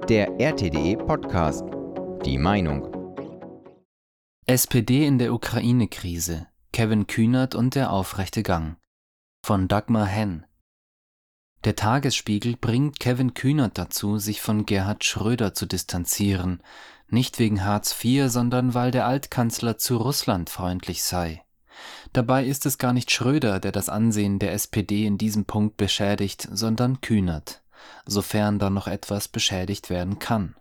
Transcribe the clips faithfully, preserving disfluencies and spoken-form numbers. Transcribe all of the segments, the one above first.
Der R T D E-Podcast. Die Meinung. S P D in der Ukraine-Krise. Kevin Kühnert und der aufrechte Gang. Von Dagmar Henn. Der Tagesspiegel bringt Kevin Kühnert dazu, sich von Gerhard Schröder zu distanzieren. Nicht wegen Hartz vier, sondern weil der Altkanzler zu Russland freundlich sei. Dabei ist es gar nicht Schröder, der das Ansehen der S P D in diesem Punkt beschädigt, sondern Kühnert, sofern da noch etwas beschädigt werden kann.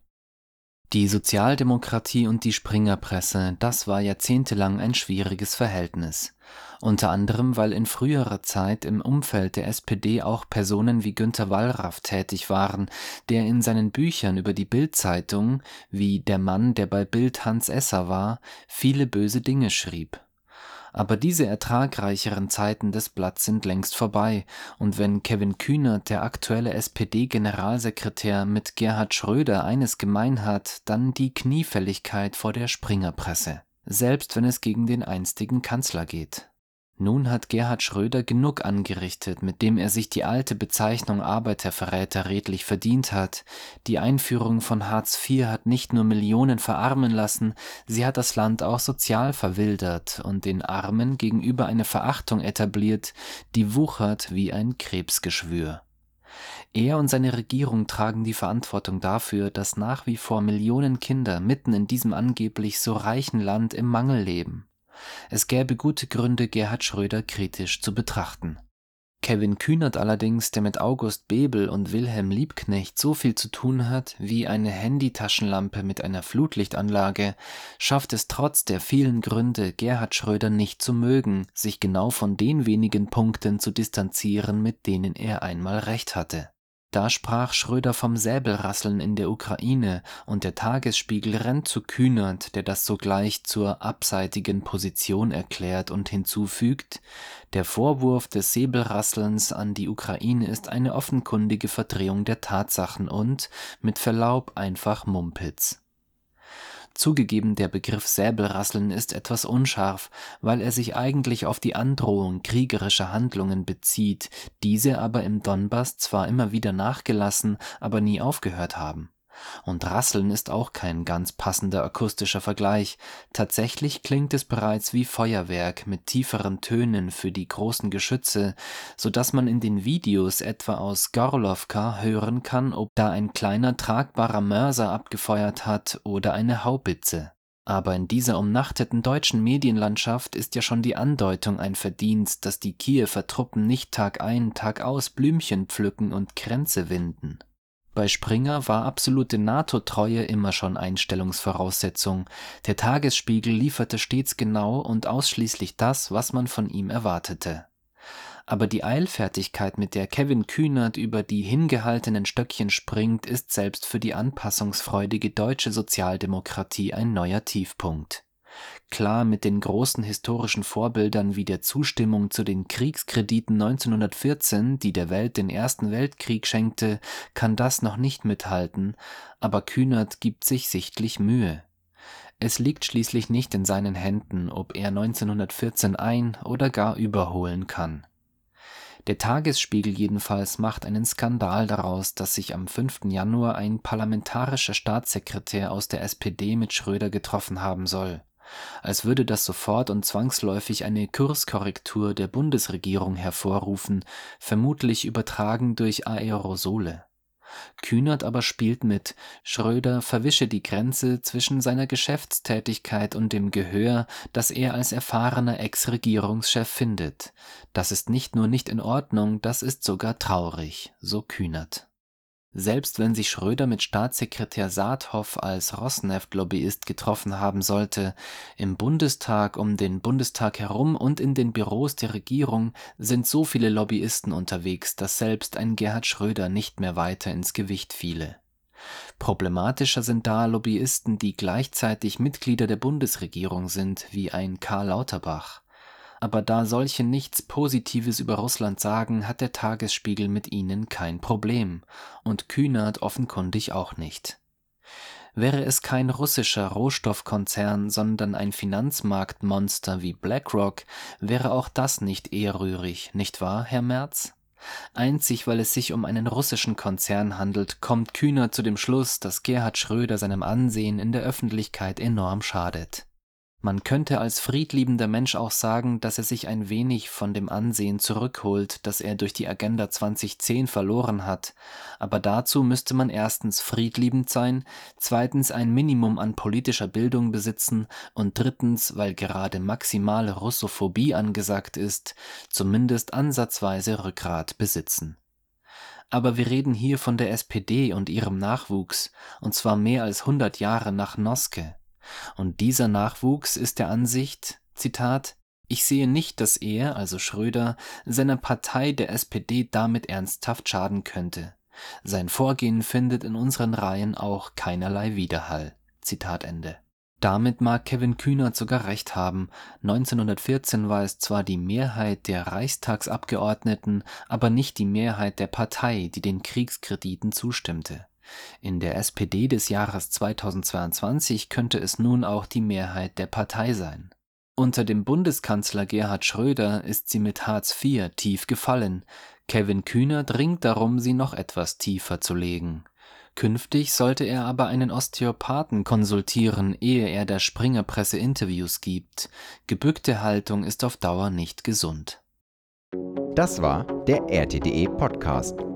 Die Sozialdemokratie und die Springerpresse, das war jahrzehntelang ein schwieriges Verhältnis. Unter anderem, weil in früherer Zeit im Umfeld der S P D auch Personen wie Günter Wallraff tätig waren, der in seinen Büchern über die Bild-Zeitung, wie Der Mann, der bei Bild Hans Esser war, viele böse Dinge schrieb. Aber diese ertragreicheren Zeiten des Blatts sind längst vorbei, und wenn Kevin Kühnert, der aktuelle S P D-Generalsekretär, mit Gerhard Schröder eines gemein hat, dann die Kniefälligkeit vor der Springerpresse, selbst wenn es gegen den einstigen Kanzler geht. Nun hat Gerhard Schröder genug angerichtet, mit dem er sich die alte Bezeichnung Arbeiterverräter redlich verdient hat. Die Einführung von Hartz vier hat nicht nur Millionen verarmen lassen, sie hat das Land auch sozial verwildert und den Armen gegenüber eine Verachtung etabliert, die wuchert wie ein Krebsgeschwür. Er und seine Regierung tragen die Verantwortung dafür, dass nach wie vor Millionen Kinder mitten in diesem angeblich so reichen Land im Mangel leben. Es gäbe gute Gründe, Gerhard Schröder kritisch zu betrachten. Kevin Kühnert allerdings, der mit August Bebel und Wilhelm Liebknecht so viel zu tun hat wie eine Handytaschenlampe mit einer Flutlichtanlage, schafft es trotz der vielen Gründe, Gerhard Schröder nicht zu mögen, sich genau von den wenigen Punkten zu distanzieren, mit denen er einmal recht hatte. Da sprach Schröder vom Säbelrasseln in der Ukraine, und der Tagesspiegel rennt zu Kühnert, der das sogleich zur abseitigen Position erklärt und hinzufügt: Der Vorwurf des Säbelrasselns an die Ukraine ist eine offenkundige Verdrehung der Tatsachen und, mit Verlaub, einfach Mumpitz. Zugegeben, der Begriff Säbelrasseln ist etwas unscharf, weil er sich eigentlich auf die Androhung kriegerischer Handlungen bezieht, diese aber im Donbass zwar immer wieder nachgelassen, aber nie aufgehört haben. Und Rasseln ist auch kein ganz passender akustischer Vergleich. Tatsächlich klingt es bereits wie Feuerwerk mit tieferen Tönen für die großen Geschütze, sodass man in den Videos etwa aus Gorlowka hören kann, ob da ein kleiner tragbarer Mörser abgefeuert hat oder eine Haubitze. Aber in dieser umnachteten deutschen Medienlandschaft ist ja schon die Andeutung ein Verdienst, dass die Kiewer Truppen nicht Tag ein, Tag aus Blümchen pflücken und Kränze winden. Bei Springer war absolute NATO-Treue immer schon Einstellungsvoraussetzung. Der Tagesspiegel lieferte stets genau und ausschließlich das, was man von ihm erwartete. Aber die Eilfertigkeit, mit der Kevin Kühnert über die hingehaltenen Stöckchen springt, ist selbst für die anpassungsfreudige deutsche Sozialdemokratie ein neuer Tiefpunkt. Klar, mit den großen historischen Vorbildern wie der Zustimmung zu den Kriegskrediten neunzehnhundertvierzehn, die der Welt den Ersten Weltkrieg schenkte, kann das noch nicht mithalten, aber Kühnert gibt sich sichtlich Mühe. Es liegt schließlich nicht in seinen Händen, ob er neunzehnhundertvierzehn ein- oder gar überholen kann. Der Tagesspiegel jedenfalls macht einen Skandal daraus, dass sich am fünften Januar ein parlamentarischer Staatssekretär aus der S P D mit Schröder getroffen haben soll. Als würde das sofort und zwangsläufig eine Kurskorrektur der Bundesregierung hervorrufen, vermutlich übertragen durch Aerosole. Kühnert aber spielt mit, Schröder verwische die Grenze zwischen seiner Geschäftstätigkeit und dem Gehör, das er als erfahrener Ex-Regierungschef findet. Das ist nicht nur nicht in Ordnung, das ist sogar traurig, so Kühnert. Selbst wenn sich Schröder mit Staatssekretär Saathoff als Rosneft-Lobbyist getroffen haben sollte, im Bundestag, um den Bundestag herum und in den Büros der Regierung sind so viele Lobbyisten unterwegs, dass selbst ein Gerhard Schröder nicht mehr weiter ins Gewicht fiele. Problematischer sind da Lobbyisten, die gleichzeitig Mitglieder der Bundesregierung sind, wie ein Karl Lauterbach. Aber da solche nichts Positives über Russland sagen, hat der Tagesspiegel mit ihnen kein Problem. Und Kühnert offenkundig auch nicht. Wäre es kein russischer Rohstoffkonzern, sondern ein Finanzmarktmonster wie BlackRock, wäre auch das nicht ehrrührig, nicht wahr, Herr Merz? Einzig weil es sich um einen russischen Konzern handelt, kommt Kühnert zu dem Schluss, dass Gerhard Schröder seinem Ansehen in der Öffentlichkeit enorm schadet. Man könnte als friedliebender Mensch auch sagen, dass er sich ein wenig von dem Ansehen zurückholt, das er durch die Agenda zwanzig zehn verloren hat, aber dazu müsste man erstens friedliebend sein, zweitens ein Minimum an politischer Bildung besitzen und drittens, weil gerade maximale Russophobie angesagt ist, zumindest ansatzweise Rückgrat besitzen. Aber wir reden hier von der S P D und ihrem Nachwuchs, und zwar mehr als hundert Jahre nach Noske. Und dieser Nachwuchs ist der Ansicht, Zitat, ich sehe nicht, dass er, also Schröder, seiner Partei der S P D damit ernsthaft schaden könnte. Sein Vorgehen findet in unseren Reihen auch keinerlei Widerhall. Zitat Ende. Damit mag Kevin Kühnert sogar recht haben. neunzehnhundertvierzehn war es zwar die Mehrheit der Reichstagsabgeordneten, aber nicht die Mehrheit der Partei, die den Kriegskrediten zustimmte. In der S P D des Jahres zweitausendzweiundzwanzig könnte es nun auch die Mehrheit der Partei sein. Unter dem Bundeskanzler Gerhard Schröder ist sie mit Hartz vier tief gefallen. Kevin Kühnert ringt darum, sie noch etwas tiefer zu legen. Künftig sollte er aber einen Osteopathen konsultieren, ehe er der Springerpresse Interviews gibt. Gebückte Haltung ist auf Dauer nicht gesund. Das war der R T D E Podcast.